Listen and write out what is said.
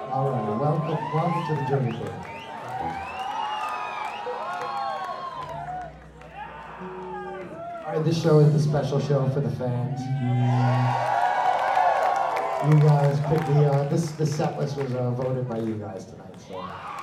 All right, welcome to the Journey Club. All right, this show is the special show for the fans. You guys picked the set list was voted by you guys tonight, so.